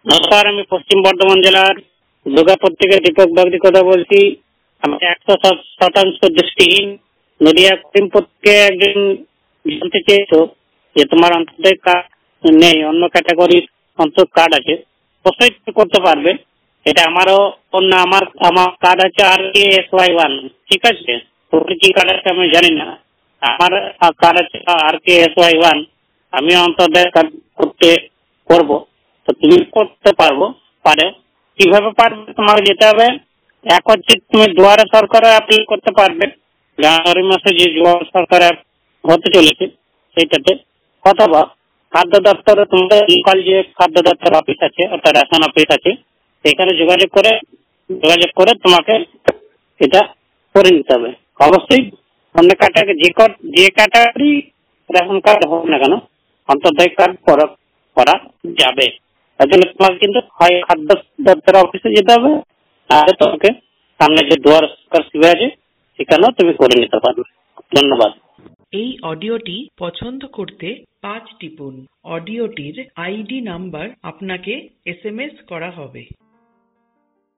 নমস্কার, আমি পশ্চিম বর্ধমান জেলার দুর্গাপুর থেকে দীপক বাগদি কথা বলছি। আমি 100% দৃষ্টিহীন নদিয়া করিমপুর থেকে একজন জানতে চেয়েছো যে তোমার অন্তর্দয় কার্ড নেই, অন্য ক্যাটাগরির অন্তর কার্ড আছে, অবশ্যই তুমি করতে পারবে। এটা আমারও অন্য আমার আমার কার্ড আছে RKSY1, ঠিক আছে? তোমার কি কার্ড আছে আমি জানি না, আমার কার্ড আছে RKSY1। আমি অন্তর্দয় কার্ড করবো, তো তুমি করতে পারো। কিভাবে পারবে? তোমাকে যেতে হবে, এক হচ্ছে তুমি দুয়ারে সরকারে অ্যাপ্লাই করতে পারবে, জানুয়ারি মাসে যে দুয়ারে সরকারে হতে চলেছে সেইটাতে, অথবা খাদ্য দপ্তরে তোমাদের লোকাল যে খাদ্য দপ্তর অফিস আছে অর্থাৎ রেশন অফিস আছে সেখানে যোগাযোগ করে তোমাকে এটা করে নিতে হবে। অবশ্যই অন্য ক্যাটাগরি যে ক্যাটাগরি রেশন কার্ড হোক না কেন অন্তর্দয় কার্ড করা যাবে। তার জন্য তোমাকে কিন্তু হয় খাদ্য দপ্তর অফিসে যেতে হবে, আর তোমাকে সামনে যে দুয়ার সরকার শিবির আছে সেখানেও তুমি করে নিতে পারবে। ধন্যবাদ। এই অডিওটি পছন্দ করতে 5 টিপুন। অডিওটির ID নাম্বার আপনাকে SMS করা হবে।